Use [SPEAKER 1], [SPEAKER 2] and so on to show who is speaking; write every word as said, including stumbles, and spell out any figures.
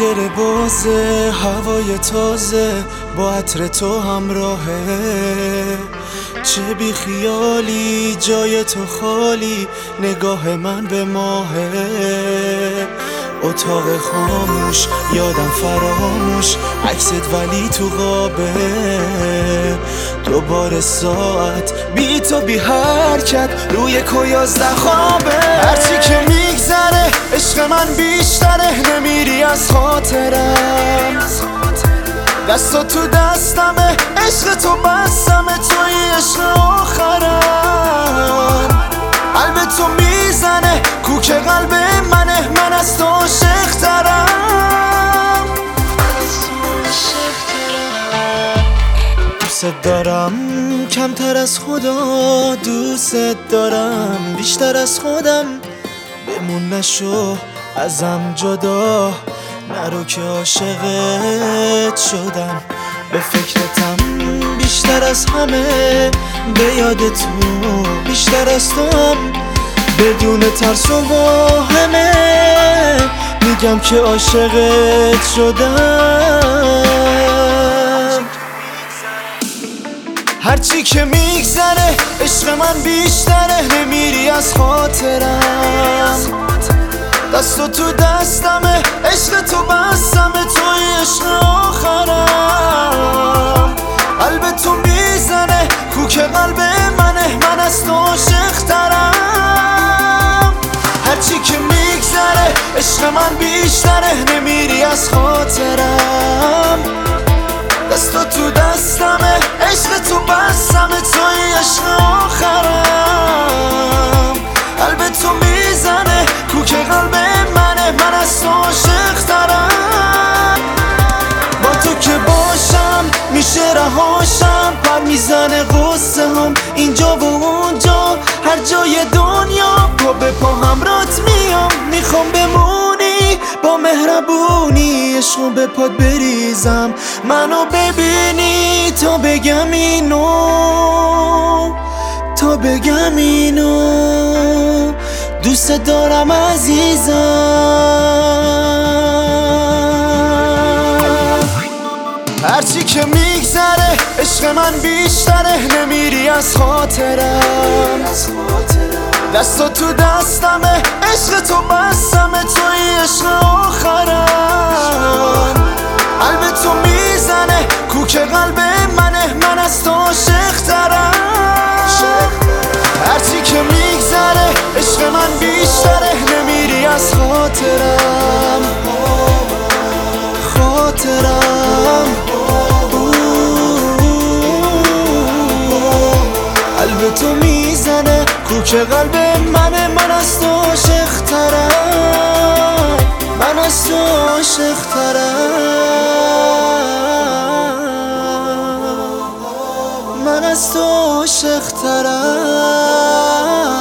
[SPEAKER 1] پنجره بازه، هوای تازه با عطر تو همراهه. چه بی خیالی جای تو خالی، نگاه من به ماهه. اتاق خاموش یادم فراموش، عکست ولی تو قابه. دوباره ساعت بی تو بی حرکت روی کو یازده خوابه. هرچی که میگذره عشق من بیشتره، نمیری از خاطرم. دستا تو دستمه، عشق تو بستمه، توی عشق آخرم. قلب تو میزنه کوک قلب منه، من از تو عاشق‌ترم. دوست دارم کمتر از خدا، دوست دارم بیشتر از خودم. بمون نشو ازم جدا، نرو که عاشقت شدم. به فکرتم بیشتر از همه، به یاد تو بیشتر از تو هم. بدون ترس و واهمه میگم که عاشقت شدم. هرچی که میگذره عشق من بیشتره، نمیری از خاطرم. دستو تو دستمه، عشق تو بستمه، توی عشق آخرم. قلب تو میزنه کوک قلب منه، من از تو عاشق‌ترم. هرچی که میگذره عشق من بیشتره، نمیری از خاطرم. دستو تو دستمه، عشق تو بستمه، توی عشق آخرم. قلب تو میزنه کوک قلب منه، من از تو عاشق‌ترم. با تو که باشم میشه رهاشم، پر میزنه قصه هم اینجا و اونجا، هر جای دنیا پا به پا همرات میام. میخوام بمونی با مهربونی، عشقو به پات بریزم، منو ببینی تا بگم اینو، تا بگم اینو. دوست دارم عزیزم. هرچی که میگذره عشق من بیشتره، نمیری از خاطرم. دستا تو دستمه، عشق تو بستمه، توی عشق آخرم. قلب تو میزنه کوک قلب منه، من از تو عاشق‌ترم. هرچی که میگذره عشق من بیشتره، نمیری از خاطرم. خاطرم قلب تو میزنه کوک قلب منه، من از تو عاشق‌ترم. من از تو عاشق‌ترم. من از تو عاشق‌ترم.